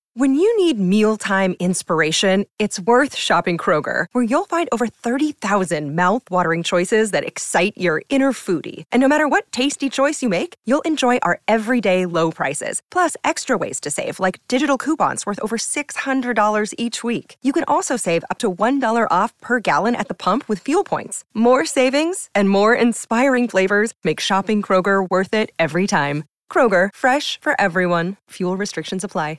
When you need mealtime inspiration, it's worth shopping Kroger, where you'll find over 30,000 mouth-watering choices that excite your inner foodie. And no matter what tasty choice you make, you'll enjoy our everyday low prices, plus extra ways to save, like digital coupons worth over $600 each week. You can also save up to $1 off per gallon at the pump with fuel points. More savings and more inspiring flavors make shopping Kroger worth it every time. Kroger, fresh for everyone. Fuel restrictions apply.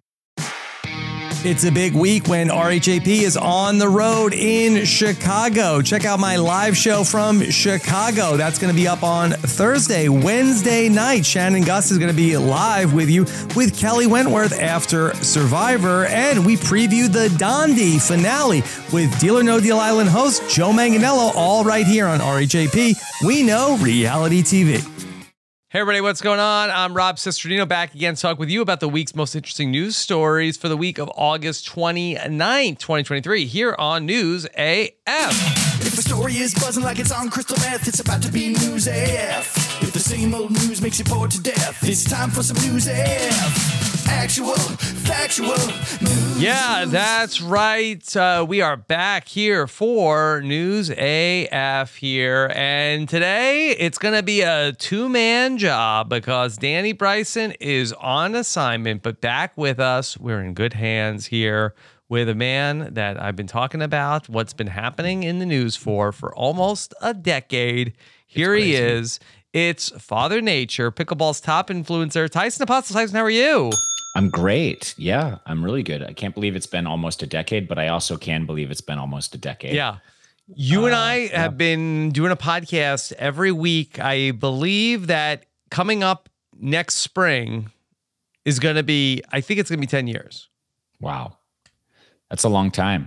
It's a big week when RHAP is on the road in Chicago. Check out my live show from Chicago. That's going to be up on Thursday. Wednesday night, Shannon Gus is going to be live with you with Kelly Wentworth after Survivor. And we preview the Dondi finale with Deal or No Deal Island host Joe Manganiello, all right here on RHAP. We know reality TV. Hey everybody, what's going on? I'm Rob Cesternino back again to talk with you about the week's most interesting news stories for the week of August 29th, 2023 here on News AF. If the story is buzzing like it's on crystal meth, it's about to be News AF. If the same old news makes you bored to death, it's time for some News AF. Actual, factual news. Yeah, that's right. We are back here for News AF here. And today it's going to be a two-man job because Danny Bryson is on assignment, but back with us. We're in good hands here with a man that I've been talking about what's been happening in the news for almost a decade. Here he is. It's Father Nature, pickleball's top influencer, Tyson Apostle. Tyson, how are you? I'm great. Yeah, I'm really good. I can't believe it's been almost a decade, but I also can believe it's been almost a decade. Yeah. You and I have been doing a podcast every week. I believe that coming up next spring is going to be, I think it's going to be 10 years. Wow. That's a long time.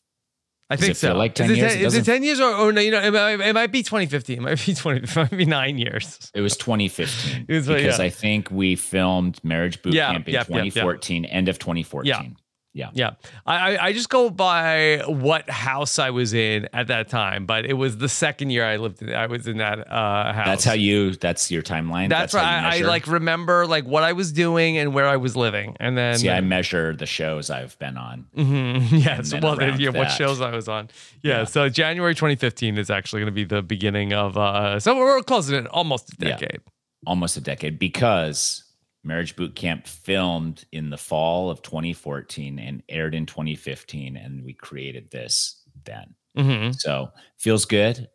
I think so. Like 10 years? Is it 10 years or no? You know, it might be 2015. It might be 9 years. It was 2015 because I think we filmed Marriage Boot Camp in 2014, end of 2014. Yeah. I just go by what house I was in at that time, but it was the second year I lived in. I was in that house. That's your timeline. That's right. I like remember like what I was doing and where I was living, and then I measure the shows I've been on. Mm-hmm. Yes. Well, what shows I was on. Yeah. So January 2015 is actually going to be the beginning of. So we're closing in almost a decade. Yeah. Almost a decade because Marriage Boot Camp filmed in the fall of 2014 and aired in 2015, and we created this then. Mm-hmm. So feels good,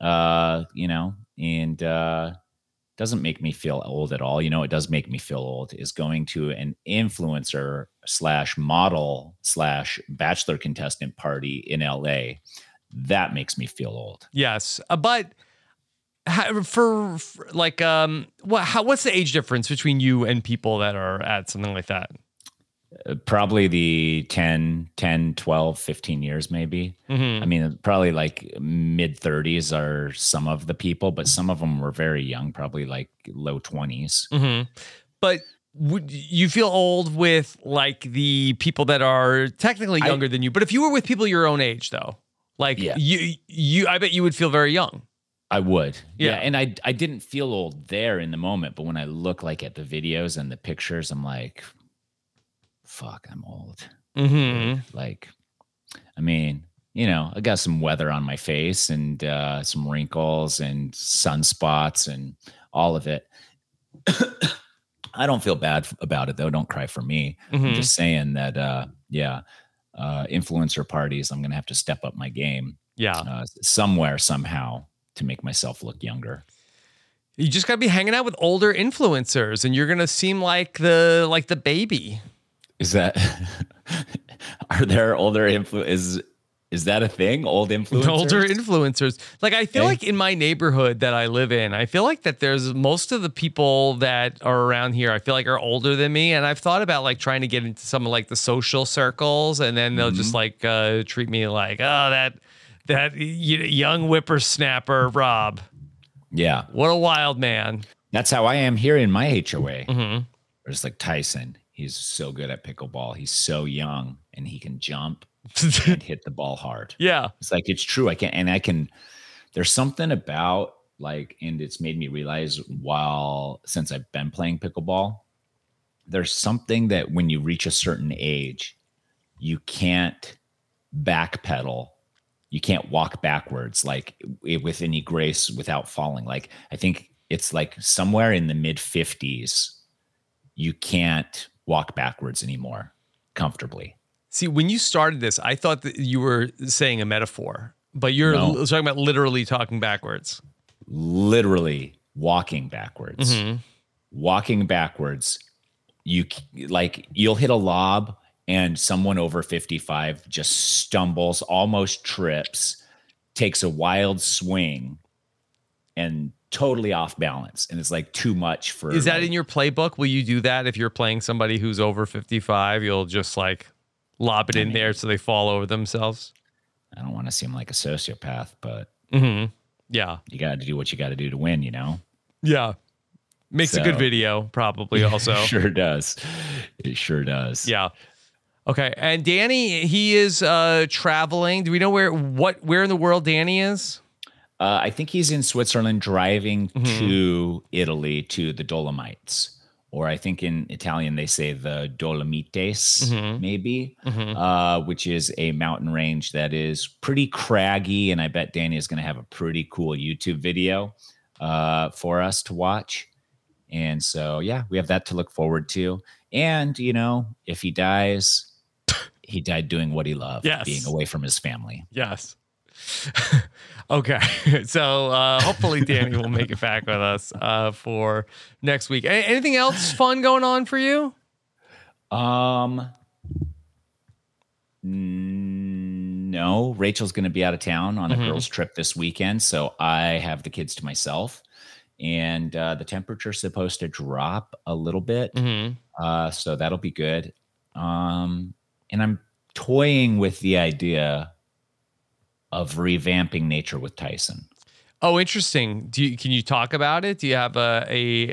and doesn't make me feel old at all. You know, it does make me feel old is going to an influencer / model / bachelor contestant party in LA. That makes me feel old. Yes, but. What's the age difference between you and people that are at something like that? Probably the 10, 12, 15 years, maybe. Mm-hmm. I mean, probably like mid 30s are some of the people, but some of them were very young, probably like low 20s. Mm-hmm. But would you feel old with like the people that are technically younger than you? But if you were with people your own age, though, like you, I bet you would feel very young. I would. Yeah. And I didn't feel old there in the moment, but when I look like at the videos and the pictures, I'm like, fuck, I'm old. Mm-hmm. Like, I mean, I got some weather on my face and some wrinkles and sunspots and all of it. I don't feel bad about it though. Don't cry for me. Mm-hmm. I'm just saying that, influencer parties, I'm going to have to step up my game. Yeah. Somewhere, somehow, to make myself look younger. You just got to be hanging out with older influencers and you're going to seem like the baby. Is that, are there older influencers? Is that a thing? Old influencers? Older influencers. Like, I feel like in my neighborhood that I live in, I feel like that there's most of the people that are around here, I feel like are older than me. And I've thought about like trying to get into some of like the social circles and then they'll just like treat me like, oh, that young whippersnapper, Rob. Yeah. What a wild man. That's how I am here in my HOA. Mm-hmm. There's like Tyson. He's so good at pickleball. He's so young and he can jump and hit the ball hard. Yeah. It's like, it's true. There's something about like, and it's made me realize since I've been playing pickleball, there's something that when you reach a certain age, you can't backpedal. You can't walk backwards like with any grace without falling. Like, I think it's like somewhere in the mid 50s, you can't walk backwards anymore comfortably. See, when you started this, I thought that you were saying a metaphor, but you're talking about literally talking backwards. Literally walking backwards. Mm-hmm. Walking backwards. You'll hit a lob and someone over 55 just stumbles, almost trips, takes a wild swing, and totally off balance. And it's like too much for... Is that in your playbook? Will you do that if you're playing somebody who's over 55? You'll just like lob it in there so they fall over themselves? I don't want to seem like a sociopath, but yeah, you got to do what you got to do to win, you know? Yeah. Makes a good video, probably also. Sure does. It sure does. Yeah. Okay. And Danny, he is traveling. Do we know where in the world Danny is? I think he's in Switzerland driving to Italy, to the Dolomites. Or I think in Italian they say the Dolomites, maybe, which is a mountain range that is pretty craggy. And I bet Danny is going to have a pretty cool YouTube video for us to watch. And so, yeah, we have that to look forward to. And, you know, if he dies, he died doing what he loved, being away from his family. Yes. Okay. So hopefully Danny will make it back with us for next week. Anything else fun going on for you? No. Rachel's going to be out of town on a girls' trip this weekend, so I have the kids to myself. And the temperature's supposed to drop a little bit, so that'll be good. And I'm toying with the idea of revamping Nature with Tyson. Oh, interesting. Can you talk about it? Do you have a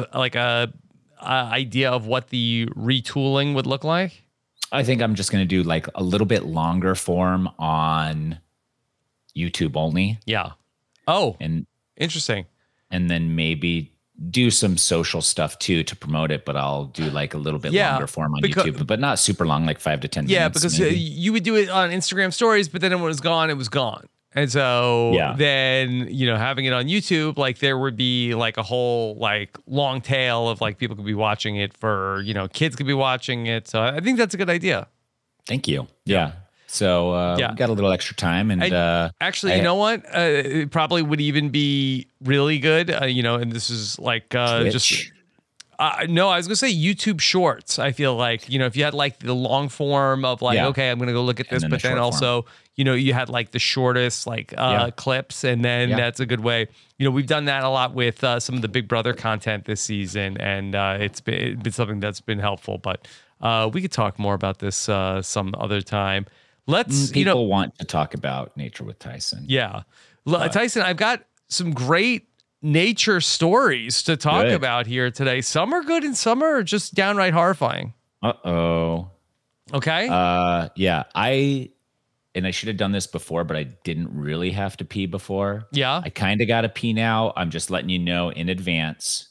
idea of what the retooling would look like? I think I'm just going to do like a little bit longer form on YouTube only. Yeah. Oh, and interesting. And then maybe do some social stuff too to promote it, but I'll do like a little bit longer form on YouTube, but not super long, like 5 to 10 minutes. Yeah, because you would do it on Instagram stories, but then when it was gone, it was gone. And so then, you know, having it on YouTube, like there would be like a whole like long tail of like people could be watching it for, you know, kids could be watching it. So I think that's a good idea. Thank you. Yeah. So we got a little extra time, and actually, you know what? It probably would even be really good. You know, and this is like just no, I was gonna say YouTube Shorts. I feel like, you know, if you had like the long form of like, okay, I'm gonna go look at this, but then also, you know, you had like the shortest like clips, and then that's a good way. You know, we've done that a lot with some of the Big Brother content this season, and it's been something that's been helpful. But we could talk more about this some other time. People want to talk about Nature with Tyson. Yeah. Tyson, I've got some great nature stories to talk about here today. Some are good and some are just downright horrifying. Uh-oh. Okay. Yeah. I should have done this before, but I didn't really have to pee before. Yeah. I kind of got to pee now. I'm just letting you know in advance.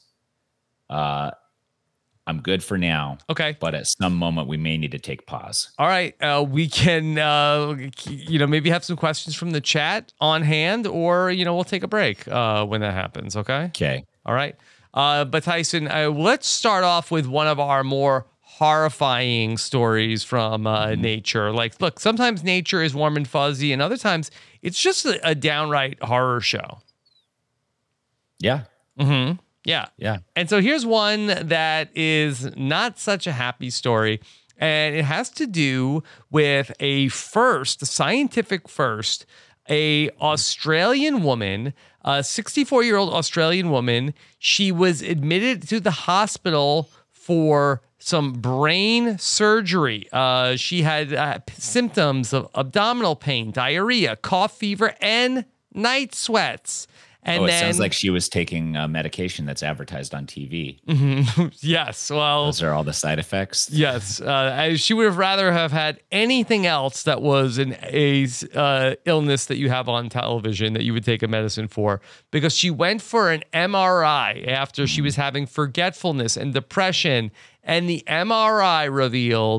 I'm good for now. Okay. But at some moment, we may need to take pause. All right. We can, maybe have some questions from the chat on hand, or, we'll take a break when that happens. Okay. Okay. All right. But Tyson, let's start off with one of our more horrifying stories from nature. Like, look, sometimes nature is warm and fuzzy, and other times it's just a downright horror show. Yeah. Mm-hmm. Yeah. Yeah. And so here's one that is not such a happy story. And it has to do with a scientific first, a Australian woman, a 64-year-old Australian woman. She was admitted to the hospital for some brain surgery. She had symptoms of abdominal pain, diarrhea, cough, fever, and night sweats. And it sounds like she was taking medication that's advertised on TV. Mm-hmm. Yes. Well, those are all the side effects. Yes. She would have rather have had anything else that was an illness that you have on television that you would take a medicine for, because she went for an MRI after she was having forgetfulness and depression. And the MRI revealed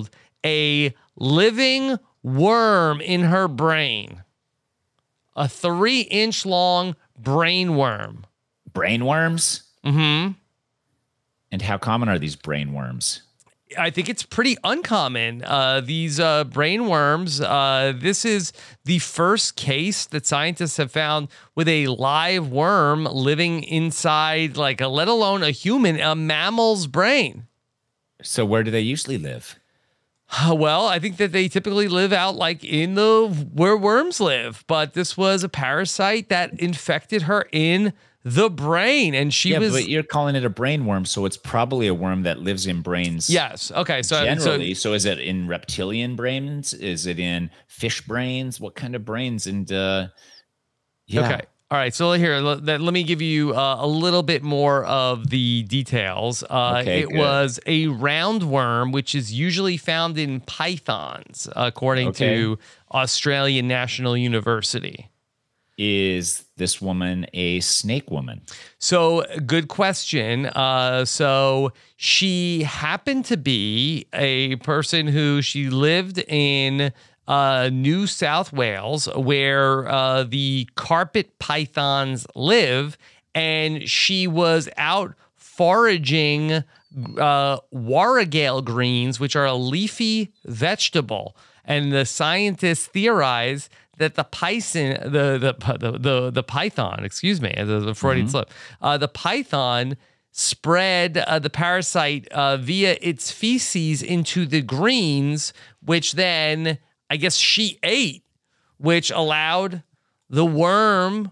a living worm in her brain. A 3-inch long brain worm. Brain worms? Mm-hmm. And how common are these brain worms? I think it's pretty uncommon. These brain worms, this is the first case that scientists have found with a live worm living inside, let alone a human, a mammal's brain. So where do they usually live? Well, I think that they typically live out in where worms live, but this was a parasite that infected her in the brain, and but you're calling it a brain worm, so it's probably a worm that lives in brains. Yes. Okay. So generally, so is it in reptilian brains? Is it in fish brains? What kind of brains? And yeah. Okay. All right. So here, let me give you a little bit more of the details. It was a roundworm, which is usually found in pythons, according to Australian National University. Is this woman a snake woman? So, good question. So she happened to be a person who she lived in New South Wales, where the carpet pythons live, and she was out foraging warragale greens, which are a leafy vegetable. And the scientists theorize that the python, the python, excuse me, the Freudian slip, the python spread the parasite via its feces into the greens, which then I guess she ate, which allowed the worm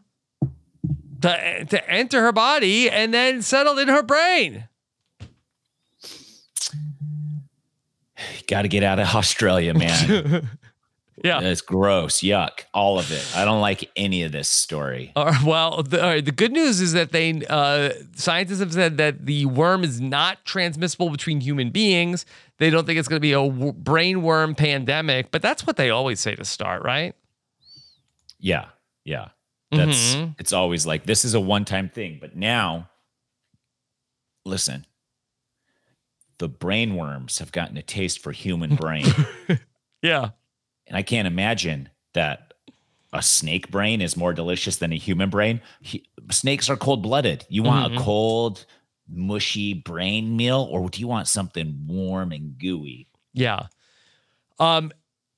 to enter her body and then settled in her brain. Got to get out of Australia, man. Yeah. It's gross. Yuck. All of it. I don't like any of this story. Well, the good news is that scientists have said that the worm is not transmissible between human beings. They don't think it's going to be a brain worm pandemic, but that's what they always say to start, right? Yeah. Yeah. It's always like, this is a one-time thing. But now, listen, the brain worms have gotten a taste for human brain. Yeah. And I can't imagine that a snake brain is more delicious than a human brain. Snakes are cold-blooded. You want a cold, mushy brain meal, or do you want something warm and gooey? Yeah. And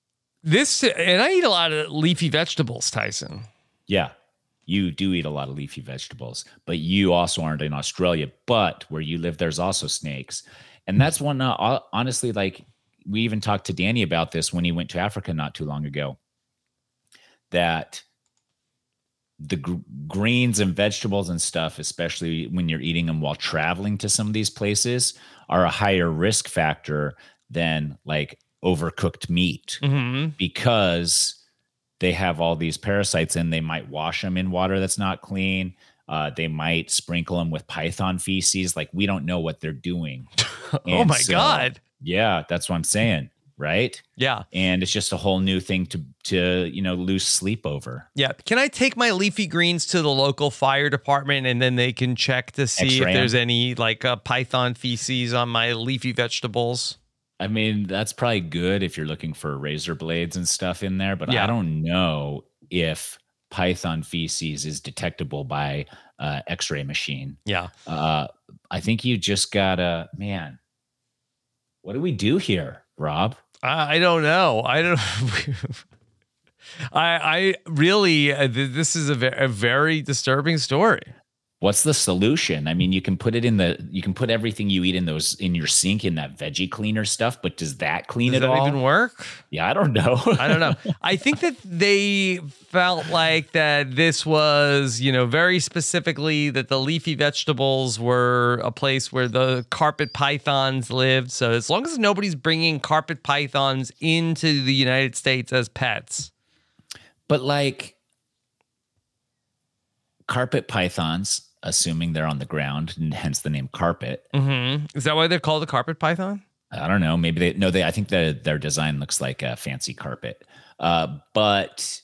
I eat a lot of leafy vegetables, Tyson. Yeah, you do eat a lot of leafy vegetables, but you also aren't in Australia. But where you live, there's also snakes. And that's one, honestly, we even talked to Danny about this when he went to Africa not too long ago, that the greens and vegetables and stuff, especially when you're eating them while traveling to some of these places, are a higher risk factor than overcooked meat, because they have all these parasites, and they might wash them in water that's not clean. They might sprinkle them with python feces. We don't know what they're doing. Oh my God. Yeah, that's what I'm saying, right? Yeah. And it's just a whole new thing to lose sleep over. Yeah. Can I take my leafy greens to the local fire department, and then they can check to see if there's any python feces on my leafy vegetables? I mean, that's probably good if you're looking for razor blades and stuff in there, but I don't know if python feces is detectable by X-ray machine. Yeah. I think you just gotta, man. What do we do here, Rob? I don't know. I really, this is a very disturbing story. What's the solution? I mean, you can put everything you eat in your sink in that veggie cleaner stuff, but does that clean it all? Does that even work? Yeah, I don't know. I don't know. I think that they felt like that this was, very specifically that the leafy vegetables were a place where the carpet pythons lived. So as long as nobody's bringing carpet pythons into the United States as pets. But carpet pythons, assuming they're on the ground, and hence the name carpet. Is that why they're called a carpet python? I don't know. Maybe I think that their design looks like a fancy carpet. But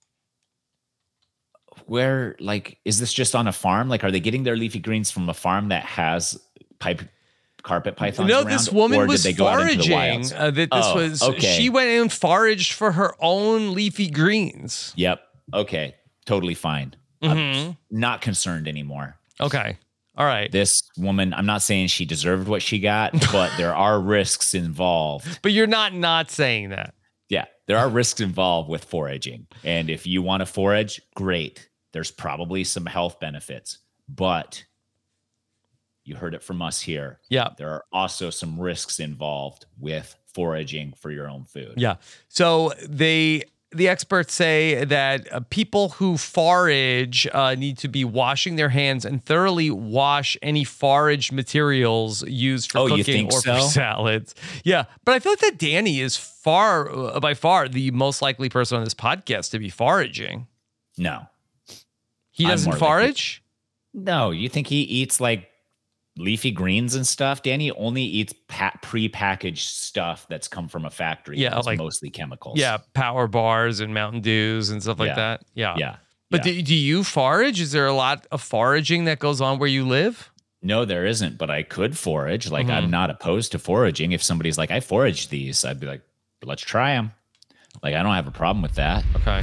where, is this just on a farm? Are they getting their leafy greens from a farm that has carpet pythons No, around? this woman was did they go out into the foraging. wilds? She went and foraged for her own leafy greens. Yep. Okay. Totally fine. I'm not concerned anymore. Okay. All right. This woman, I'm not saying she deserved what she got, but there are risks involved. But you're not saying that. Yeah, there are risks involved with foraging. And if you want to forage, great. There's probably some health benefits, but you heard it from us here. Yeah. There are also some risks involved with foraging for your own food. Yeah. So the experts say that people who forage need to be washing their hands and thoroughly wash any forage materials used for cooking or for salads. Yeah. But I feel like that Danny is by far the most likely person on this podcast to be foraging. No. He doesn't forage? No. You think he eats like leafy greens and stuff? Danny only eats pre-packaged stuff that's come from a factory. Yeah, like mostly chemicals. Yeah, Power Bars and Mountain Dews and stuff like that. Yeah. Yeah. But do you forage? Is there a lot of foraging that goes on where you live? No, there isn't, but I could forage. Like, I'm not opposed to foraging. If somebody's like, I foraged these, I'd be like, let's try them. Like, I don't have a problem with that. Okay.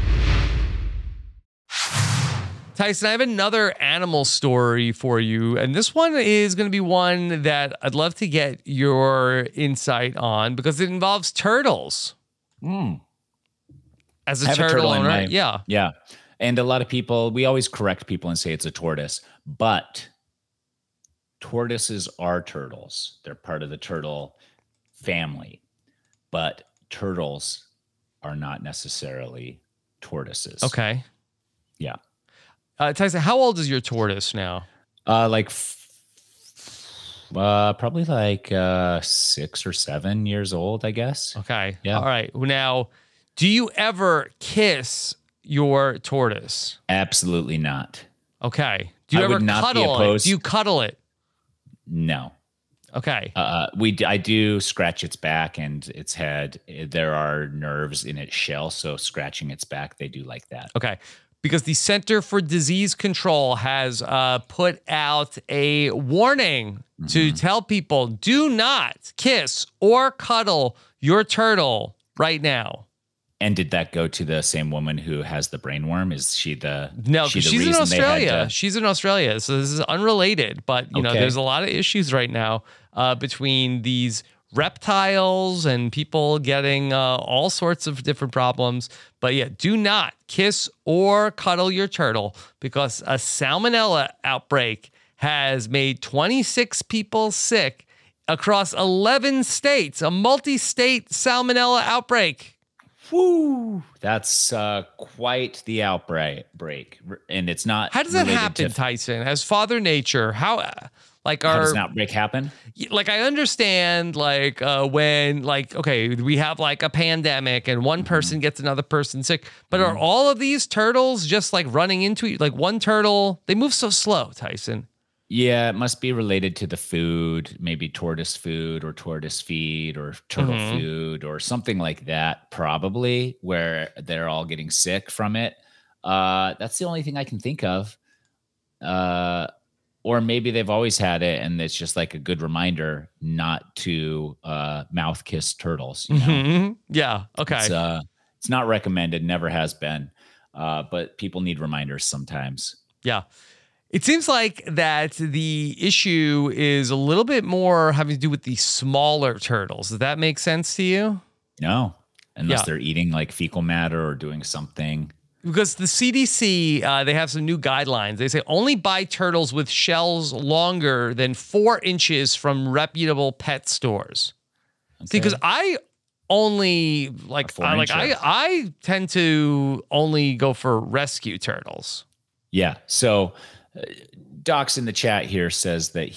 Tyson, I have another animal story for you, and this one is going to be one that I'd love to get your insight on because it involves turtles. As a turtle owner, yeah. And a lot of people, we always correct people and say it's a tortoise, but tortoises are turtles. They're part of the turtle family, but turtles are not necessarily tortoises. Okay. Yeah. Tyson, how old is your tortoise now? Probably like 6 or 7 years old, I guess. Okay. Yeah. All right. Now, do you ever kiss your tortoise? Absolutely not. Okay. Do you ever cuddle it? Do you cuddle it? No. Okay. I do scratch its back and its head. There are nerves in its shell, so scratching its back, they do like that. Okay. Because the Center for Disease Control has put out a warning to tell people, do not kiss or cuddle your turtle right now. And did that go to the same woman who has the brainworm? Is she the No, she's in Australia. She's in Australia, so this is unrelated. But you know, there's a lot of issues right now between these reptiles and people getting all sorts of different problems. But yeah, do not kiss or cuddle your turtle because a salmonella outbreak has made 26 people sick across 11 states, a multi-state salmonella outbreak. Woo! That's quite the outbreak. And it's not. How does that happen, Tyson? As Father Nature, how does an outbreak happen? Like, I understand, like, when, like, okay, we have like a pandemic and one person gets another person sick, but are all of these turtles just like running into it? Like one turtle, they move so slow, Tyson. Yeah, it must be related to the food, maybe tortoise food or tortoise feed or turtle food or something like that, probably, where they're all getting sick from it. That's the only thing I can think of. Or maybe they've always had it and it's just like a good reminder not to mouth kiss turtles. You know? Yeah, okay. It's not recommended, never has been, but people need reminders sometimes. Yeah. It seems like that the issue is a little bit more having to do with the smaller turtles. Does that make sense to you? No, unless they're eating like fecal matter or doing something. Because the CDC, they have some new guidelines. They say only buy turtles with shells longer than 4 inches from reputable pet stores. Okay. See, because I only I tend to only go for rescue turtles. Yeah. So Doc's in the chat here says that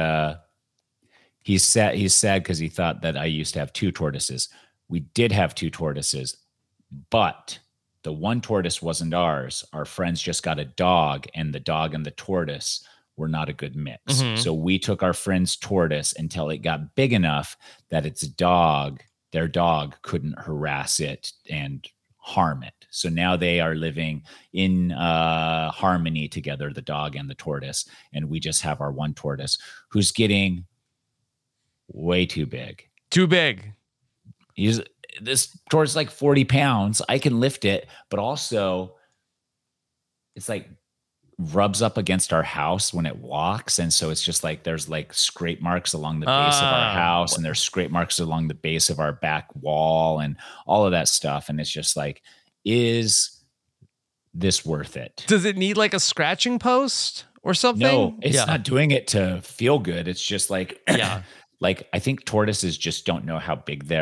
he's sad because he thought that I used to have 2 tortoises. We did have 2 tortoises, but the one tortoise wasn't ours. Our friends just got a dog, and the dog and the tortoise were not a good mix. So we took our friend's tortoise until it got big enough that their dog couldn't harass it and harm it. So now they are living in harmony together, the dog and the tortoise. And we just have our one tortoise who's getting way too big. Too big. This tortoise is like 40 pounds. I can lift it, but also it's like rubs up against our house when it walks. And so it's just like there's like scrape marks along the base of our house, and there's scrape marks along the base of our back wall and all of that stuff. And it's just like, is this worth it? Does it need like a scratching post or something? No, it's not doing it to feel good. It's just like, like I think tortoises just don't know how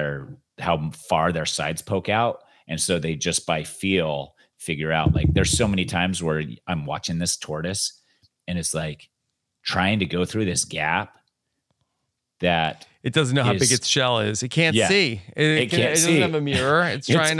far their sides poke out. And so they just by feel figure out, like there's so many times where I'm watching this tortoise and it's like trying to go through this gap that it doesn't know how big its shell is. It can't see. It doesn't have a mirror. It's trying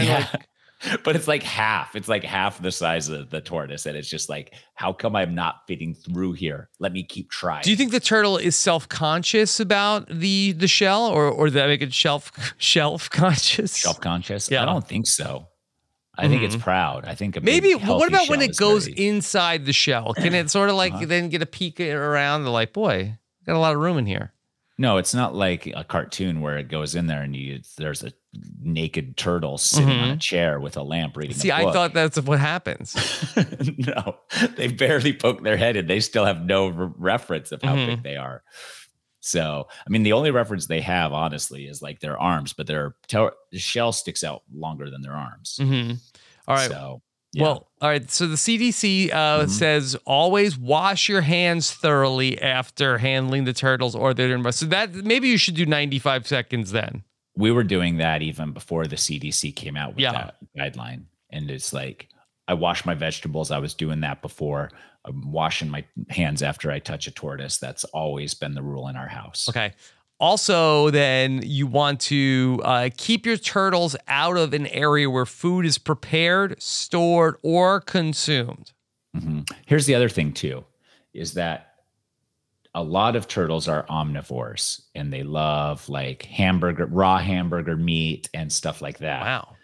but it's like half. It's like half the size of the tortoise. And it's just like, how come I'm not fitting through here? Let me keep trying. Do you think the turtle is self-conscious about the shell, or that make it shelf conscious? Self-conscious? Yeah. I don't think so. I think it's proud. I think maybe. What about when it goes inside the shell? Can it sort of like then get a peek around? They're like, boy, got a lot of room in here. No, it's not like a cartoon where it goes in there and there's a naked turtle sitting on a chair with a lamp reading a book. I thought that's what happens. No, they barely poke their head in. They still have no reference of how big they are. So, I mean, the only reference they have, honestly, is like their arms, but the shell sticks out longer than their arms. All right. So, well, all right. So the CDC says always wash your hands thoroughly after handling the turtles or their environment. So that maybe you should do 95 seconds then. We were doing that even before the CDC came out with that guideline. And it's like, I wash my vegetables. I was doing that before. I'm washing my hands after I touch a tortoise. That's always been the rule in our house. Okay. Also, then you want to keep your turtles out of an area where food is prepared, stored, or consumed. Here's the other thing, too, is that a lot of turtles are omnivores and they love like raw hamburger meat and stuff like that. Wow.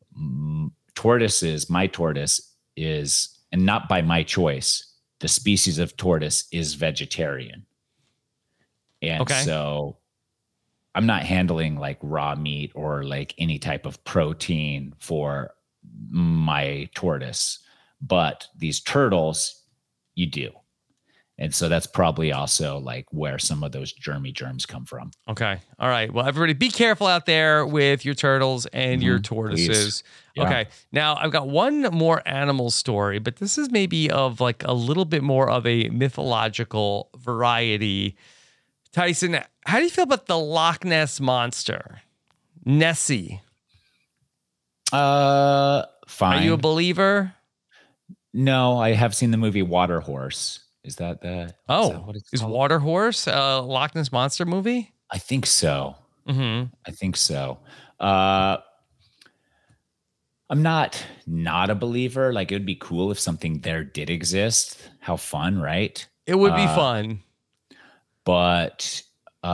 My tortoise is, and not by my choice, the species of tortoise is vegetarian. And so I'm not handling like raw meat or like any type of protein for my tortoise, but these turtles, you do. And so that's probably also like where some of those germs come from. Okay. All right. Well, everybody be careful out there with your turtles and your tortoises. Yeah. Okay. Now I've got one more animal story, but this is maybe of like a little bit more of a mythological variety. Tyson, how do you feel about the Loch Ness Monster? Nessie. Fine. Are you a believer? No, I have seen the movie Water Horse. Is that the? Is Water Horse a Loch Ness Monster movie? I think so. I think so. I'm not a believer. Like, it would be cool if something there did exist. How fun, right? It would be fun. But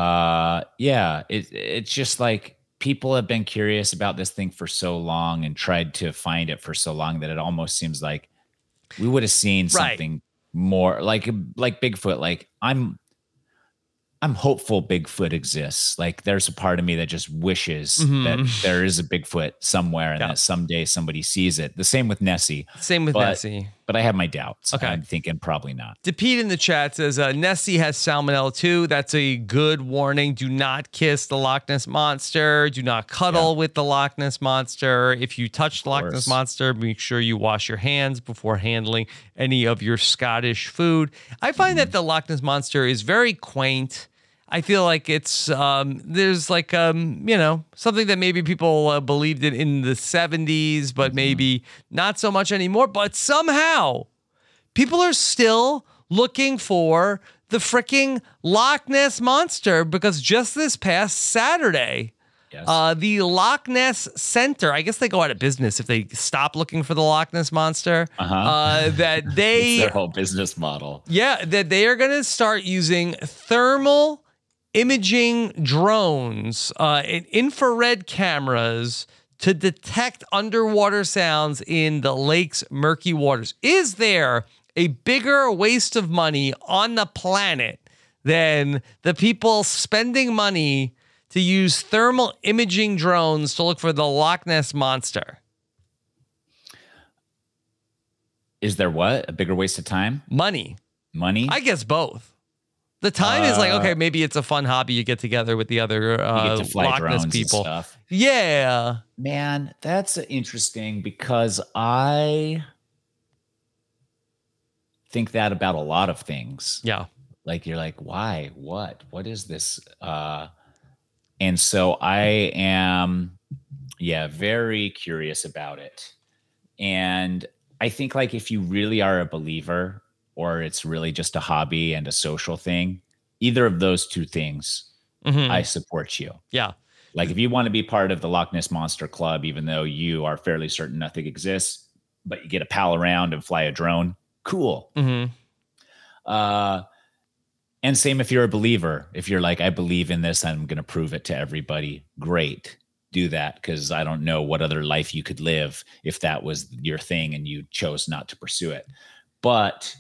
it's just like people have been curious about this thing for so long and tried to find it for so long that it almost seems like we would have seen something more like Bigfoot. Like I'm hopeful Bigfoot exists. Like there's a part of me that just wishes that there is a Bigfoot somewhere and that someday somebody sees it. The same with Nessie. Nessie. But I have my doubts. Okay. I'm thinking probably not. DePete in the chat says, Nessie has salmonella too. That's a good warning. Do not kiss the Loch Ness Monster. Do not cuddle with the Loch Ness Monster. If you touch the Loch Ness Monster, make sure you wash your hands before handling any of your Scottish food. I find that the Loch Ness Monster is very quaint. I feel like it's there's like something that maybe people believed in the 70s, but maybe not so much anymore. But somehow people are still looking for the freaking Loch Ness Monster, because just this past Saturday, the Loch Ness Center, I guess they go out of business if they stop looking for the Loch Ness Monster. That they it's their whole business model. Yeah, that they are going to start using thermal imaging drones and infrared cameras to detect underwater sounds in the lake's murky waters. Is there a bigger waste of money on the planet than the people spending money to use thermal imaging drones to look for the Loch Ness Monster? Is there what? A bigger waste of time? Money. I guess both. The time is like, okay, maybe it's a fun hobby. You get together with the other Loch Ness people. And stuff. Yeah. Man, that's interesting because I think that about a lot of things. Yeah. Like you're like, why? What is this? And so I am, very curious about it. And I think like if you really are a believer or it's really just a hobby and a social thing, either of those two things, I support you. Yeah. Like if you want to be part of the Loch Ness Monster Club, even though you are fairly certain nothing exists, but you get to pal around and fly a drone, cool. And same if you're a believer. If you're like, I believe in this, I'm going to prove it to everybody. Great. Do that, because I don't know what other life you could live if that was your thing and you chose not to pursue it. But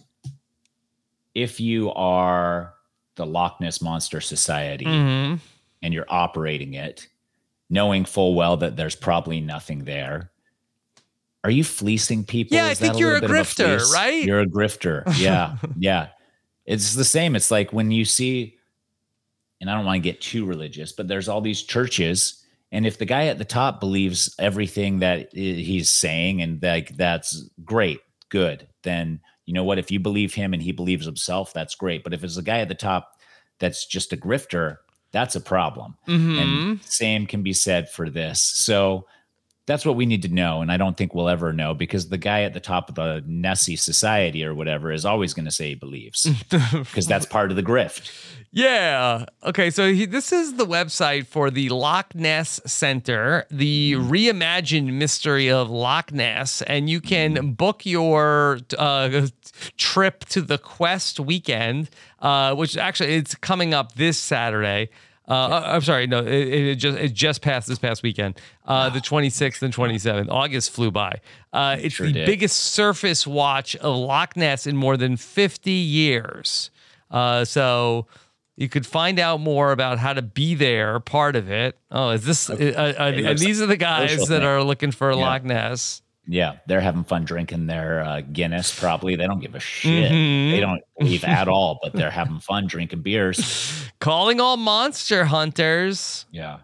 if you are the Loch Ness Monster Society and you're operating it, knowing full well that there's probably nothing there, are you fleecing people? Yeah, I think you're a grifter, right? You're a grifter. Yeah. Yeah. It's the same. It's like when you see, and I don't want to get too religious, but there's all these churches. And if the guy at the top believes everything that he's saying and like, that's great, good, then you know what? If you believe him and he believes himself, that's great. But if it's a guy at the top that's just a grifter, that's a problem. And same can be said for this. So that's what we need to know. And I don't think we'll ever know, because the guy at the top of the Nessie Society or whatever is always going to say he believes, because that's part of the grift. Yeah. Okay. So this is the website for the Loch Ness Center, the reimagined mystery of Loch Ness. And you can book your trip to the Quest weekend, which actually it's coming up this Saturday. I'm sorry, no, it just passed this past weekend, the 26th and 27th. August flew by. It's sure the biggest surface watch of Loch Ness in more than 50 years. So you could find out more about how to be there, part of it. Oh, is this? These are the guys that are looking for Loch Ness. Yeah, they're having fun drinking their Guinness, probably. They don't give a shit. They don't believe at all, but they're having fun drinking beers. Calling all monster hunters. Yeah.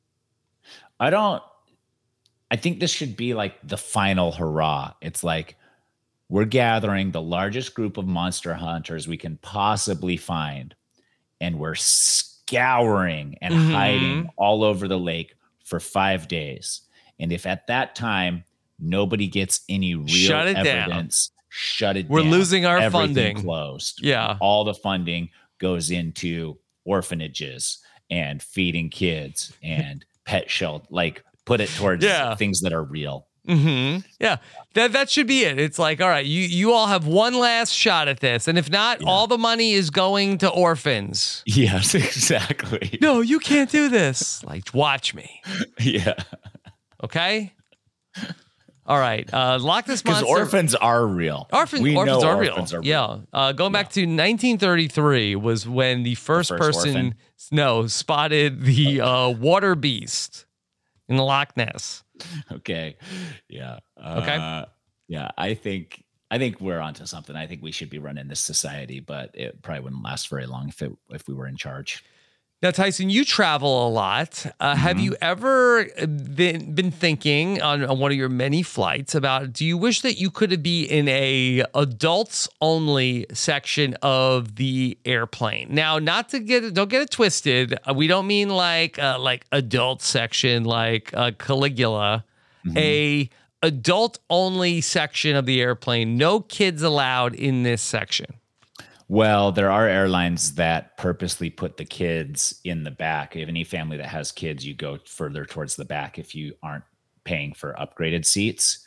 I think this should be like the final hurrah. It's like, we're gathering the largest group of monster hunters we can possibly find, and we're scouring and hiding all over the lake for 5 days. And if at that time nobody gets any real evidence, shut it down. We're losing our Everything funding. Closed. Yeah. All the funding goes into orphanages and feeding kids and pet shelter. Like, put it towards things that are real. Yeah, that should be it. It's like, all right, you all have one last shot at this, and if not, all the money is going to orphans. Yes, exactly. No, you can't do this. Like, watch me. Yeah. Okay. All right. Loch Ness Monster. Because orphans are real. Orphans are real. Yeah. Going back to 1933 was when the first person spotted the water beast in the Loch Ness. Okay. Yeah. Okay. Yeah. I think we're onto something. I think we should be running this society, but it probably wouldn't last very long if we were in charge. Now, Tyson, you travel a lot. Have you ever been thinking on one of your many flights about, do you wish that you could be in a adults only section of the airplane? Now, don't get it twisted. We don't mean like adult section, like Caligula, a adult only section of the airplane. No kids allowed in this section. Well, there are airlines that purposely put the kids in the back. If any family that has kids, you go further towards the back if you aren't paying for upgraded seats.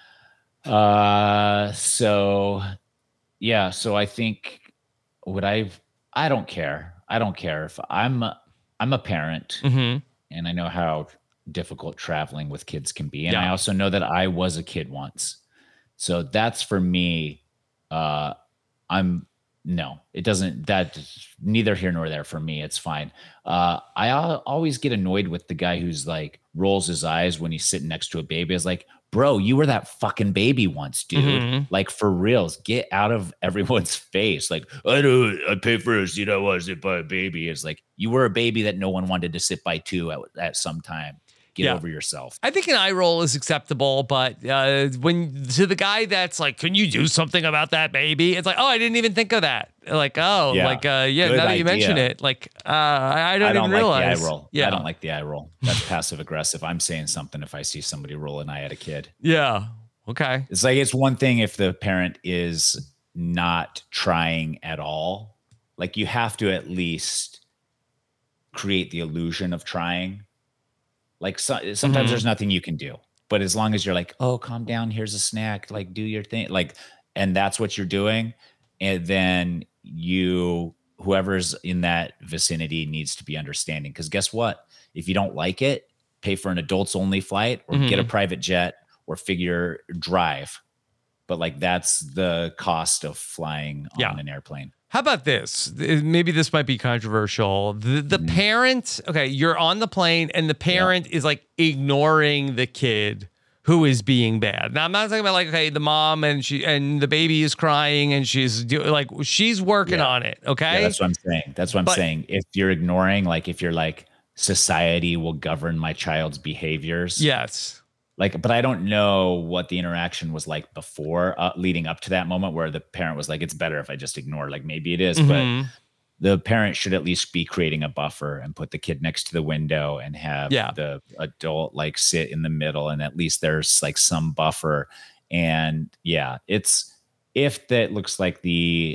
So I think I don't care. I don't care if I'm a parent and I know how difficult traveling with kids can be. And I also know that I was a kid once. So that's for me. no, it doesn't. That's neither here nor there for me. It's fine. I always get annoyed with the guy who's like rolls his eyes when he's sitting next to a baby. It's like, bro, you were that fucking baby once, dude. Mm-hmm. Like, for reals, get out of everyone's face. Like, I pay for a seat. I want to sit by a baby. It's like, you were a baby that no one wanted to sit by too at some time. Get over yourself. I think an eye roll is acceptable, but when to the guy that's like, can you do something about that baby? It's like, oh, I didn't even think of that. Like, oh, now that you mention it, like, I don't even realize. Like the eye roll. Yeah. I don't like the eye roll. That's passive aggressive. I'm saying something if I see somebody roll an eye at a kid. Yeah. Okay. It's like, it's one thing if the parent is not trying at all. Like, you have to at least create the illusion of trying. Like, sometimes there's nothing you can do, but as long as you're like, oh, calm down, here's a snack, like, do your thing, like, and that's what you're doing. And then whoever's in that vicinity needs to be understanding. Because guess what? If you don't like it, pay for an adults only flight or get a private jet or figure drive. But like, that's the cost of flying on an airplane. How about this? Maybe this might be controversial. The parent, okay, you're on the plane and the parent is like ignoring the kid who is being bad. Now, I'm not talking about like, okay, the mom and the baby is crying and she's working on it. Okay. Yeah, that's what I'm saying. That's what I'm saying. If you're ignoring, like, if you're like, society will govern my child's behaviors. Yes. Like, but I don't know what the interaction was like before, leading up to that moment where the parent was like, it's better if I just ignore. Like, maybe it is, but the parent should at least be creating a buffer and put the kid next to the window and have the adult like sit in the middle. And at least there's like some buffer. And it's, if that looks like the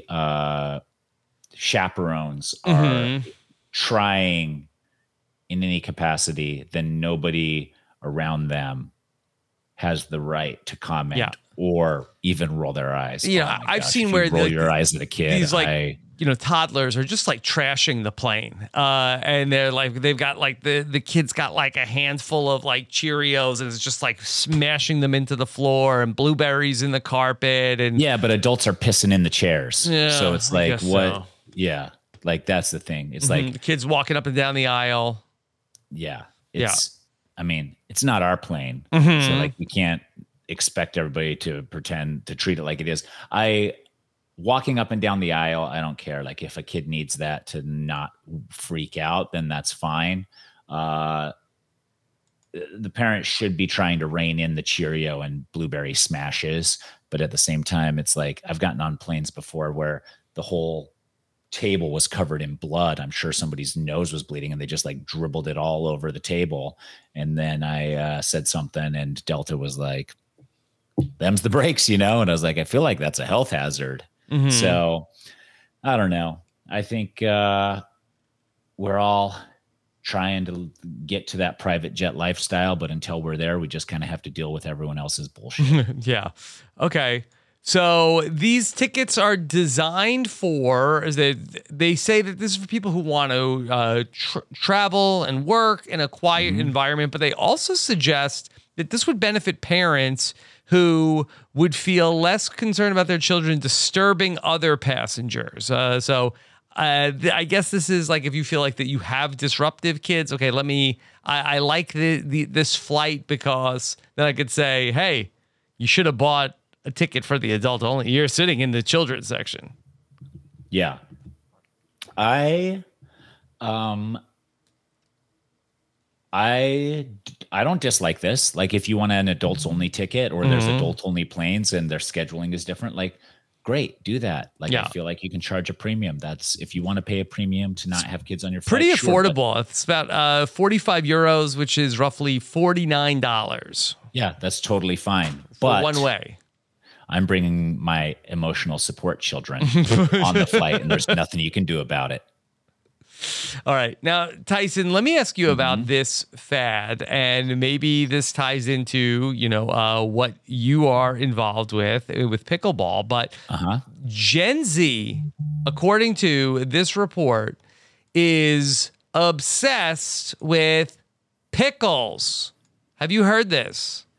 chaperones are trying in any capacity, then nobody around them has the right to comment or even roll their eyes. Yeah, I've seen where roll your eyes at a kid. These like toddlers are just like trashing the plane, and they're like, they've got like the kid's got like a handful of like Cheerios and it's just like smashing them into the floor, and blueberries in the carpet, and but adults are pissing in the chairs. Yeah, so it's like what? So. Yeah, like that's the thing. It's like the kids walking up and down the aisle. Yeah, I mean, it's not our plane. So like, we can't expect everybody to pretend to treat it like it is. Walking up and down the aisle, I don't care. Like, if a kid needs that to not freak out, then that's fine. The parent should be trying to rein in the Cheerio and blueberry smashes. But at the same time, it's like, I've gotten on planes before where the whole table was covered in blood. I'm sure somebody's nose was bleeding and they just like dribbled it all over the table. And then I said something and Delta was like, them's the breaks, And I was like, I feel like that's a health hazard. So I don't know. I think we're all trying to get to that private jet lifestyle, but until we're there, we just kind of have to deal with everyone else's bullshit. Yeah. Okay. So these tickets are designed for, they say that this is for people who want to travel and work in a quiet environment, but they also suggest that this would benefit parents who would feel less concerned about their children disturbing other passengers. I guess this is like, if you feel like that you have disruptive kids, okay, I like this flight because then I could say, hey, you should have bought a ticket for the adult only. You're sitting in the children's section. Yeah. I don't dislike this. Like, if you want an adults only ticket or there's adult only planes and their scheduling is different, like, great, do that. Like, I feel like you can charge a premium. That's, if you want to pay a premium to not have kids on your flight. Pretty affordable. It's about 45 euros, which is roughly $49. Yeah, that's totally fine. But one way. I'm bringing my emotional support children on the flight, and there's nothing you can do about it. All right. Now, Tyson, let me ask you about this fad, and maybe this ties into, what you are involved with pickleball, but Gen Z, according to this report, is obsessed with pickles. Have you heard this?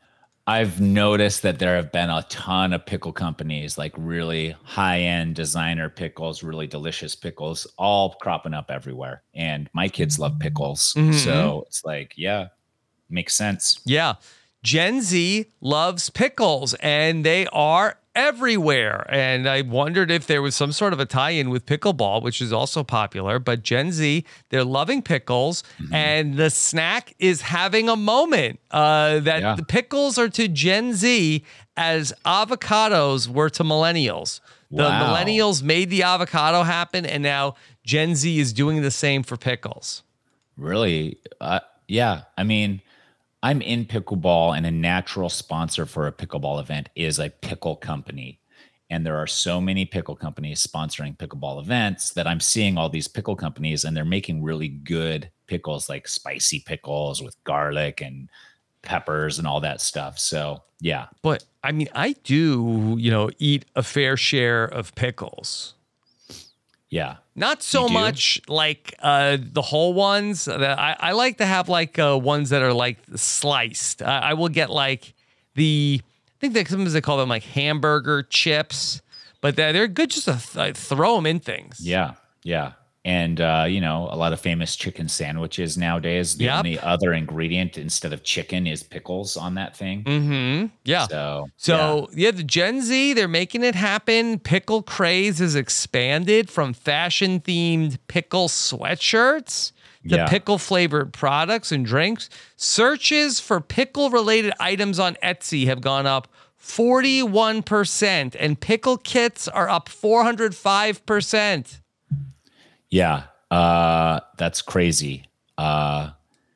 I've noticed that there have been a ton of pickle companies, like really high-end designer pickles, really delicious pickles, all cropping up everywhere. And my kids love pickles. So it's like, yeah, makes sense. Yeah. Gen Z loves pickles, and they are everywhere. And I wondered if there was some sort of a tie-in with pickleball, which is also popular. But Gen Z, they're loving pickles, and the snack is having a moment. The pickles are to Gen Z as avocados were to millennials. The millennials made the avocado happen, and now Gen Z is doing the same for pickles. Really? Yeah. I mean, I'm in pickleball, and a natural sponsor for a pickleball event is a pickle company. And there are so many pickle companies sponsoring pickleball events that I'm seeing all these pickle companies, and they're making really good pickles, like spicy pickles with garlic and peppers and all that stuff. So, yeah. But I mean, I do, eat a fair share of pickles. Yeah. Not so much like the whole ones. That I like to have like ones that are like sliced. I will get like I think that sometimes they call them like hamburger chips, but they're good just to throw them in things. Yeah. Yeah. And, a lot of famous chicken sandwiches nowadays. The only other ingredient instead of chicken is pickles on that thing. Mm-hmm. Yeah. So the Gen Z, they're making it happen. Pickle craze has expanded from fashion-themed pickle sweatshirts to pickle-flavored products and drinks. Searches for pickle-related items on Etsy have gone up 41%, and pickle kits are up 405%. Yeah, that's crazy. I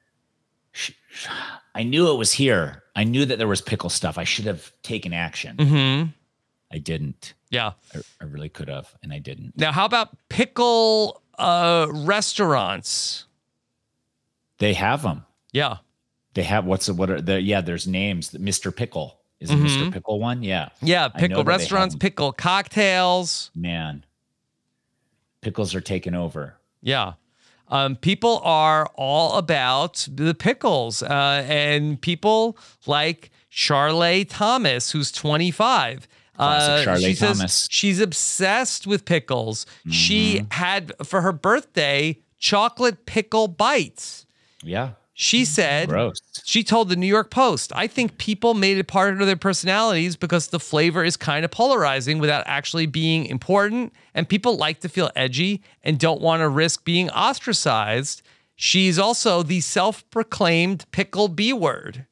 knew it was here. I knew that there was pickle stuff. I should have taken action. I didn't. Yeah. I really could have, and I didn't. Now, how about pickle restaurants? They have them. Yeah. They have, there's names. Mr. Pickle. Is it Mr. Pickle one? Yeah. Yeah, pickle restaurants, pickle cocktails. Man. Pickles are taking over. Yeah. People are all about the pickles. And people like Charlay Thomas, who's 25. Classic Charlay Thomas. She's obsessed with pickles. She had, for her birthday, chocolate pickle bites. Yeah. She said, gross. She told the New York Post, I think people made it part of their personalities because the flavor is kind of polarizing without actually being important. And people like to feel edgy and don't want to risk being ostracized. She's also the self-proclaimed pickle B-word.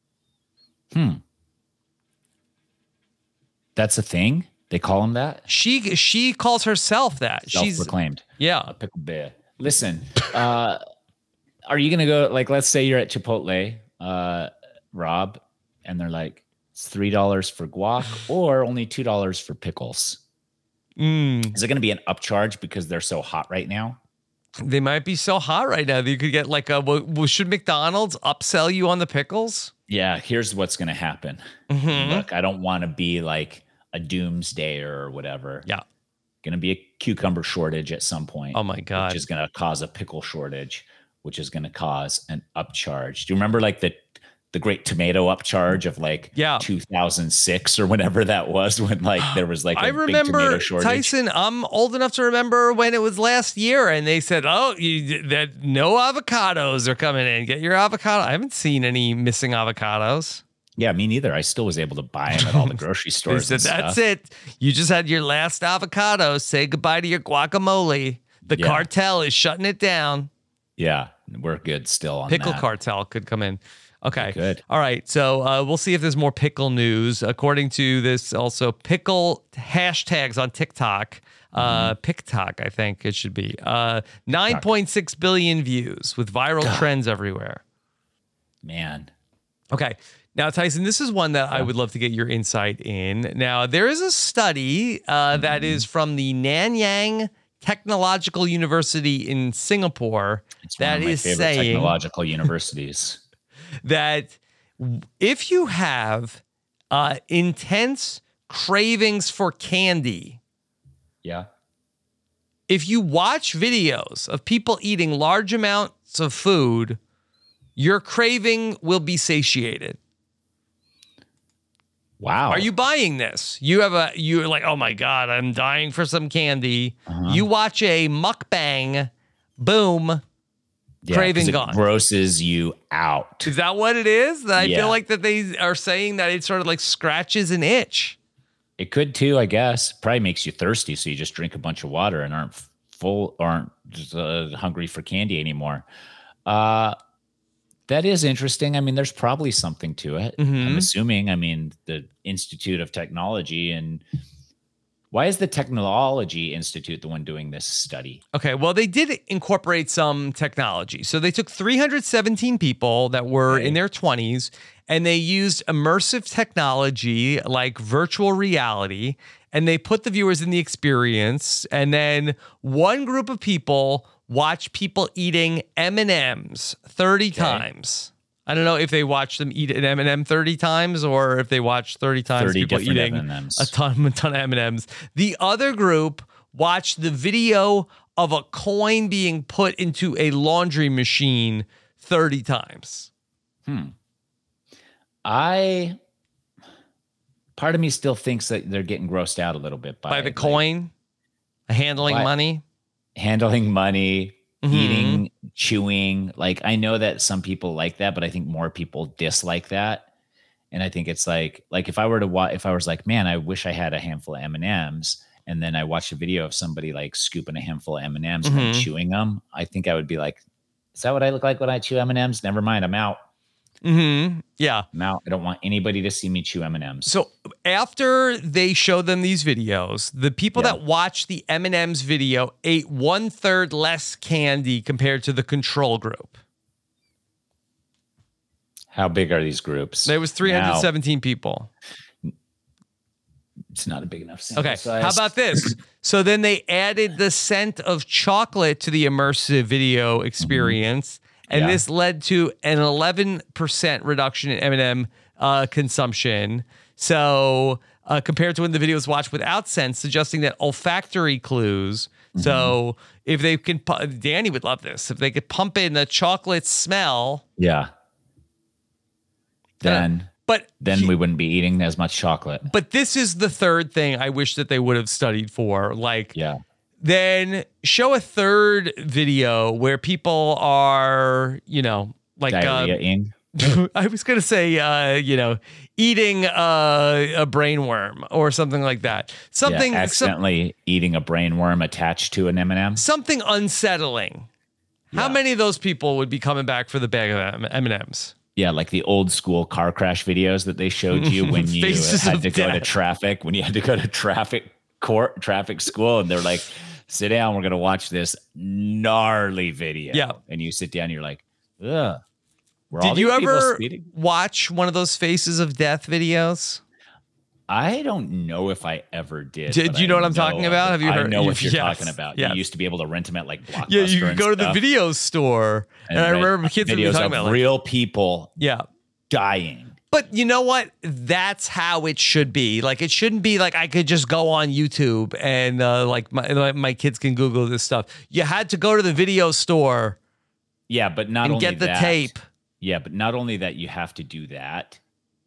That's a thing? They call him that? She calls herself that. Self-proclaimed. Yeah. A pickle bear. Listen, are you going to go, like, let's say you're at Chipotle, Rob, and they're like, it's $3 for guac or only $2 for pickles. Is it going to be an upcharge because they're so hot right now? They might be so hot right now that you could get like should McDonald's upsell you on the pickles? Yeah, here's what's going to happen. Look, I don't want to be like a doomsdayer or whatever. Yeah. Going to be a cucumber shortage at some point. Oh my God. Which is going to cause a pickle shortage, which is going to cause an upcharge. Do you remember like the great tomato upcharge of like 2006 or whatever that was, when like there was like a big tomato shortage? Tyson, I'm old enough to remember when it was last year and they said, that no avocados are coming in. Get your avocado. I haven't seen any missing avocados. Yeah, me neither. I still was able to buy them at all the grocery stores. That's it. You just had your last avocado. Say goodbye to your guacamole. The cartel is shutting it down. Yeah, we're good still on Pickle that. cartel could come in. Okay. Good. All right. So we'll see if there's more pickle news. According to this, also pickle hashtags on TikTok. PickTok, I think it should be. 9.6 billion views with viral trends everywhere. Man. Okay. Now, Tyson, this is one that I would love to get your insight in. Now, there is a study that is from the Nanyang Technological University in Singapore. It's one of my favorite technological universities. That if you have intense cravings for candy, if you watch videos of people eating large amounts of food, your craving will be satiated. Wow. Are you buying this? You're like, oh my God, I'm dying for some candy. You watch a mukbang, boom, craving gone. It grosses you out. Is that what it is? I feel like that they are saying that it sort of like scratches an itch. It could too, I guess. Probably makes you thirsty, so you just drink a bunch of water and aren't hungry for candy anymore. That is interesting. I mean, there's probably something to it. I'm assuming. I mean, the Institute of Technology, and why is the Technology Institute the one doing this study? Okay, well, they did incorporate some technology. So they took 317 people that were in their 20s, and they used immersive technology like virtual reality, and they put the viewers in the experience. And then one group of people watch people eating M&Ms 30 times. I don't know if they watch them eat an M&M 30 times or if they watch 30 times 30 people eating M&Ms. a ton of M&Ms. The other group watched the video of a coin being put into a laundry machine 30 times. Part of me still thinks that they're getting grossed out a little bit by the coin, handling money. Handling money, eating, chewing. Like, I know that some people like that, but I think more people dislike that. And I think it's like if I was like, man, I wish I had a handful of M&Ms, and then I watched a video of somebody like scooping a handful of M&Ms and then chewing them, I think I would be like, is that what I look like when I chew M&Ms? Never mind, I'm out. Yeah. I'm out. I don't want anybody to see me chew M&Ms. So after they show them these videos, the people that watched the M&Ms video ate 1/3 less candy compared to the control group. How big are these groups? There was 317 people. It's not a big enough sample size. How about this? So then they added the scent of chocolate to the immersive video experience. And this led to an 11% reduction in M&M consumption. So compared to when the video was watched without scent, suggesting that olfactory clues. So if they can, Danny would love this. If they could pump in the chocolate smell. Yeah. Then we wouldn't be eating as much chocolate. But this is the third thing I wish that they would have studied for. Then show a third video where people are, like diarrhea-ing. I was going to say, eating a brainworm or something like that. Accidentally eating a brainworm attached to an M&M. Something unsettling. Yeah. How many of those people would be coming back for the bag of M&Ms? Yeah, like the old school car crash videos that they showed you when you had to go to traffic, when you had to go to traffic school, and they're like, sit down, we're going to watch this gnarly video. Yeah. And you sit down and you're like, ugh. Did you ever watch one of those Faces of Death videos? I don't know if I ever did. Do you know what I'm talking about? Have you heard? I know what you're talking about. Yes. You used to be able to rent them at like Blockbuster. Yeah, you could go to the video store. And I remember kids would be talking about real people dying. But you know what? That's how it should be. Like, it shouldn't be like I could just go on YouTube and like my kids can Google this stuff. You had to go to the video store. Yeah, but not only get the tape. Yeah, but not only that, you have to do that.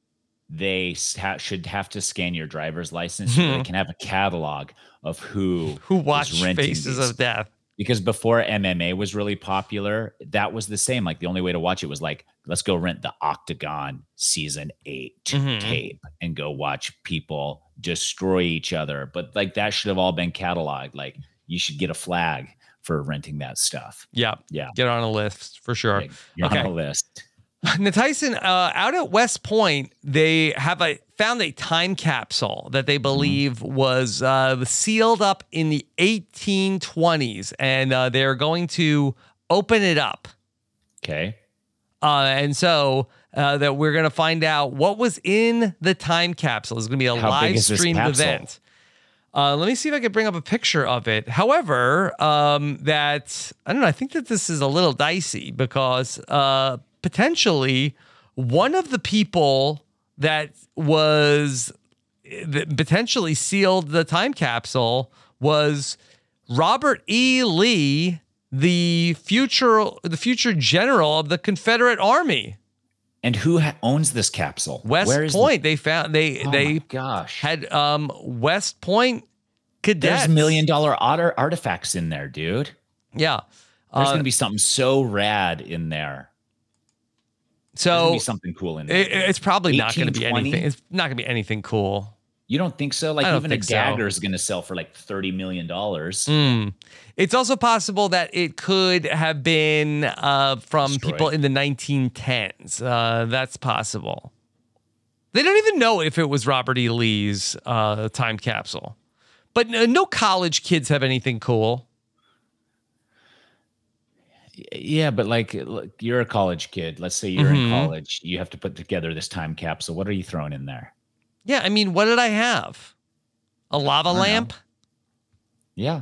They should have to scan your driver's license so they can have a catalog of who watched Faces of Death. Because before MMA was really popular, that was the same. Like, the only way to watch it was like, let's go rent the Octagon season 8 tape and go watch people destroy each other. But like, that should have all been cataloged. Like, you should get a flag for renting that stuff. Yeah. Get on a list for sure. You're on a list. Now, Tyson, out at West Point, they have found a time capsule that they believe was sealed up in the 1820s, and they're going to open it up. Okay. And so that we're going to find out what was in the time capsule. It's going to be a live streamed event. Let me see if I can bring up a picture of it. However, I don't know. I think that this is a little dicey because potentially one of the people that potentially sealed the time capsule was Robert E. Lee, the future general of the Confederate Army. And who owns this capsule? West Point. They found they had West Point cadets. There's $1 million artifacts in there, dude. Yeah. There's going to be something so rad in there. So there's going to be something cool in there. It's probably not going to be anything. It's not going to be anything cool. You don't think so? Like even a dagger is going to sell for like $30 million. It's also possible that it could have been from people in the 1910s. That's possible. They don't even know if it was Robert E. Lee's time capsule. But no college kids have anything cool. Yeah, but like, look, you're a college kid. Let's say you're in college. You have to put together this time capsule. What are you throwing in there? Yeah, I mean, what did I have? A lava lamp? Yeah.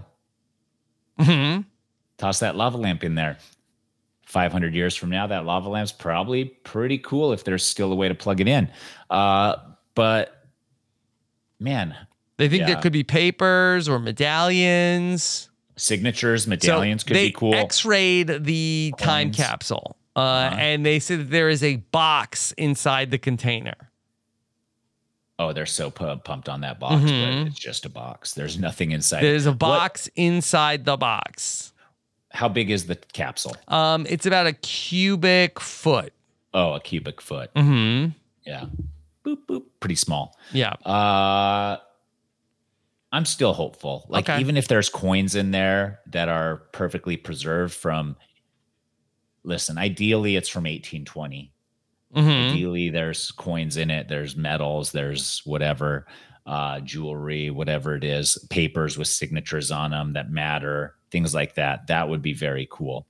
Toss that lava lamp in there. 500 years from now, that lava lamp's probably pretty cool if there's still a way to plug it in. But, man. They think there could be papers or medallions. Signatures, medallions could be cool. They x-rayed the time capsule, and they said that there is a box inside the container. Oh, they're so pumped on that box, but it's just a box. There's nothing inside. There's a box inside the box. How big is the capsule? It's about a cubic foot. Oh, a cubic foot. Yeah. Boop, boop. Pretty small. Yeah. I'm still hopeful. Like, even if there's coins in there that are perfectly preserved from, listen, ideally it's from 1820. Ideally there's coins in it. There's metals, there's whatever, jewelry, whatever it is, papers with signatures on them that matter, things like that. That would be very cool.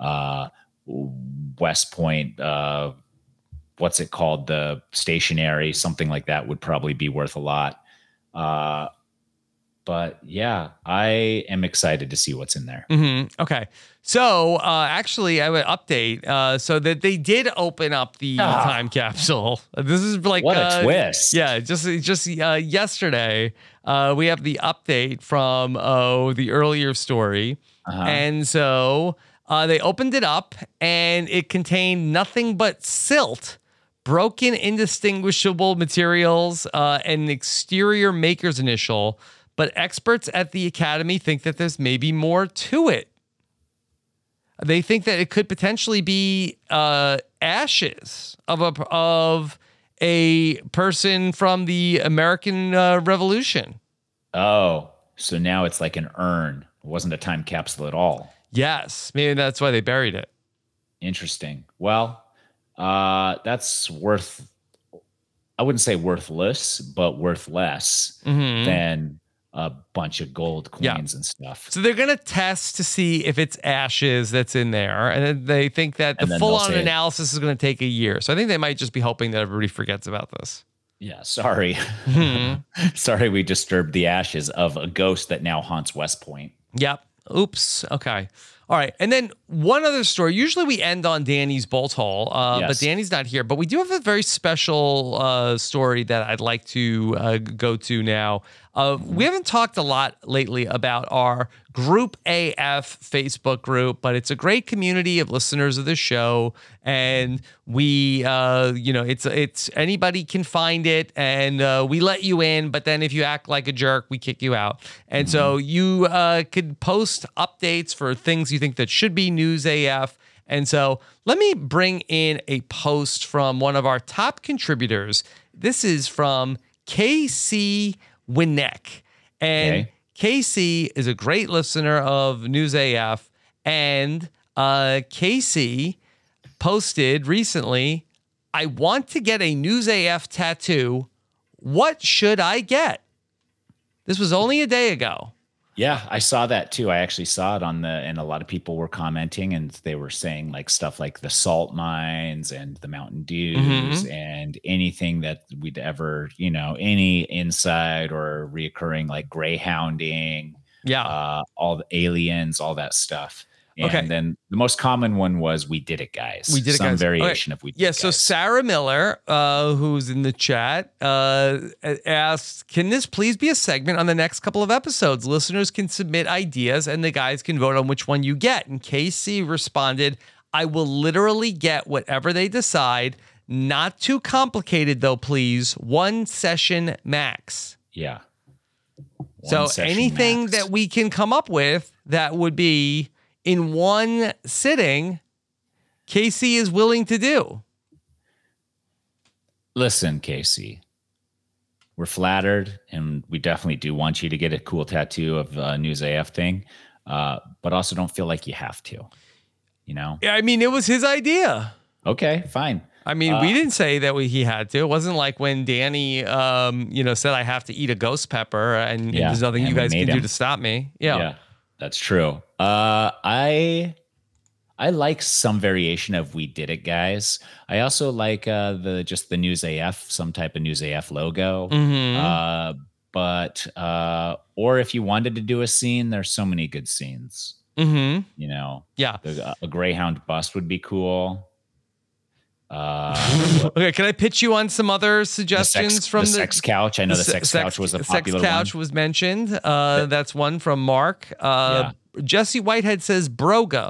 West Point, what's it called? The stationery, something like that would probably be worth a lot. But yeah, I am excited to see what's in there. Okay. So actually, I would update so that they did open up the time capsule. This is like what a twist. Yeah, just yesterday, we have the update from the earlier story. And so they opened it up and it contained nothing but silt, broken indistinguishable materials, and an exterior maker's initial. But experts at the Academy think that there's maybe more to it. They think that it could potentially be ashes of a person from the American Revolution. Oh, so now it's like an urn. It wasn't a time capsule at all. Yes, maybe that's why they buried it. Interesting. Well, that's worth, I wouldn't say worthless, but worth less than a bunch of gold coins and stuff. So they're going to test to see if it's ashes that's in there. And then they think that the full-on analysis is going to take a year. So I think they might just be hoping that everybody forgets about this. Yeah, sorry. Sorry we disturbed the ashes of a ghost that now haunts West Point. Yep. Oops. Okay. All right. And then one other story. Usually we end on Danny's bolt hole, but Danny's not here. But we do have a very special story that I'd like to go to now. We haven't talked a lot lately about our Group AF Facebook group, but it's a great community of listeners of the show. And we, it's anybody can find it, and we let you in. But then if you act like a jerk, we kick you out. And so you could post updates for things you think that should be News AF. And so let me bring in a post from one of our top contributors. This is from KC Winneck. And KC is a great listener of News AF. And KC posted recently, I want to get a News AF tattoo. What should I get? This was only a day ago. Yeah, I saw that too. I actually saw it and a lot of people were commenting, and they were saying like stuff like the salt mines and the Mountain Dews and anything that we'd ever, any inside or reoccurring like greyhounding, all the aliens, all that stuff. And then the most common one was "We did it, guys." We did it, Some guys. variation of "We did it, guys." So Sarah Miller, who's in the chat, asked, "Can this please be a segment on the next couple of episodes? Listeners can submit ideas, and the guys can vote on which one you get." And KC responded, "I will literally get whatever they decide. Not too complicated, though, please. 1 session max. Yeah. So anything max that we can come up with that would be in 1 sitting, Casey is willing to do. Listen, Casey, we're flattered, and we definitely do want you to get a cool tattoo of News AF thing, but also don't feel like you have to, you know? Yeah, I mean, it was his idea. Okay, fine. I mean, we didn't say that he had to. It wasn't like when Danny, said I have to eat a ghost pepper, and there's nothing you guys can do to stop me. Yeah, that's true. I like some variation of "We Did It, Guys." I also like the News AF, some type of News AF logo. Mm-hmm. Or if you wanted to do a scene, there's so many good scenes. Mm-hmm. You know, a Greyhound bust would be cool. Okay, can I pitch you on some other suggestions from the sex couch? I know the sex couch was a popular one. Sex couch was mentioned. That's one from Mark. Jesse Whitehead says Broga.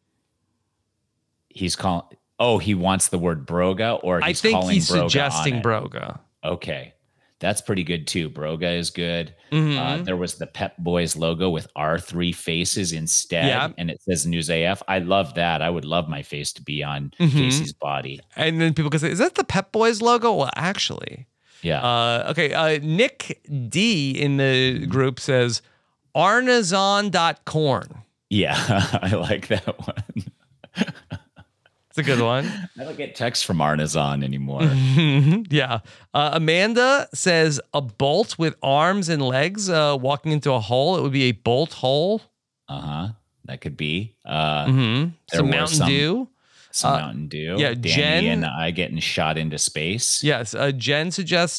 He's calling. Oh, he wants the word Broga, or I think he's suggesting Broga. Okay, that's pretty good too. Broga is good. Mm-hmm. There was the Pep Boys logo with our 3 faces instead, and it says News AF. I love that. I would love my face to be on Casey's body. And then people can say, "Is that the Pep Boys logo?" Well, actually, yeah. Okay. Nick D in the group says Arnazon.corn. Yeah, I like that one. It's a good one. I don't get texts from Arnazon anymore. Yeah. Amanda says a bolt with arms and legs walking into a hole. It would be a bolt hole. That could be. Some Mountain Dew. Some Mountain Dew. Yeah, Danny Jen and I getting shot into space. Yes. Jen suggests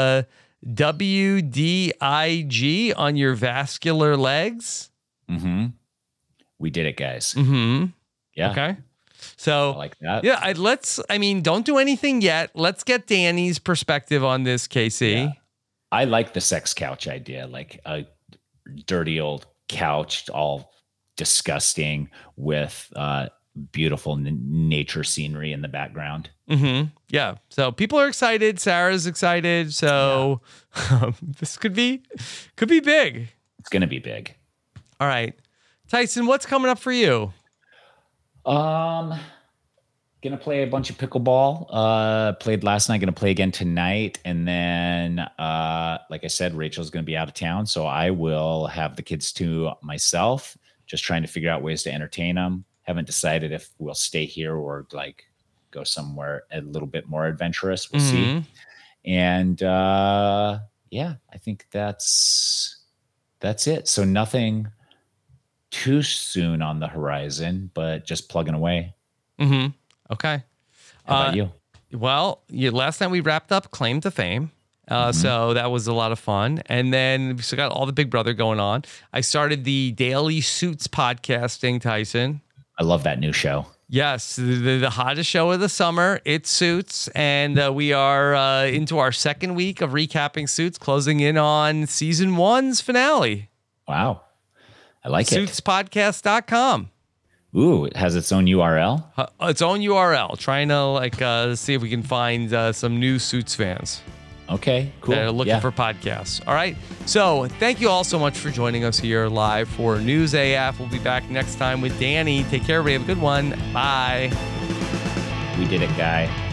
WDIG on your vascular legs. Mm-hmm. We did it, guys. Mm-hmm. Yeah. Okay. So I like that. Yeah, don't do anything yet. Let's get Danny's perspective on this, Casey. Yeah. I like the sex couch idea, like a dirty old couch, all disgusting with beautiful nature scenery in the background. Mm-hmm. Yeah. So people are excited. Sarah's excited. So this could be big. It's going to be big. All right. Tyson, what's coming up for you? Gonna play a bunch of pickleball. Played last night, gonna play again tonight. And then, like I said, Rachel's gonna be out of town. So I will have the kids to myself, just trying to figure out ways to entertain them. Haven't decided if we'll stay here or like go somewhere a little bit more adventurous. We'll see. And, I think that's it. So nothing too soon on the horizon, but just plugging away. Mm-hmm. Okay. How about you? Well, last night we wrapped up Claim to Fame. So that was a lot of fun. And then we still got all the Big Brother going on. I started the Daily Suits podcasting, Tyson. I love that new show. Yes, the hottest show of the summer. It's Suits. And we are into our second week of recapping Suits, closing in on season 1's finale. Wow. I like it. Suitspodcast.com. Ooh, it has its own URL? Its own URL. Trying to see if we can find some new Suits fans. Okay, cool. That are looking for podcasts. All right. So thank you all so much for joining us here live for News AF. We'll be back next time with Danny. Take care, everybody. Have a good one. Bye. We did it, guy.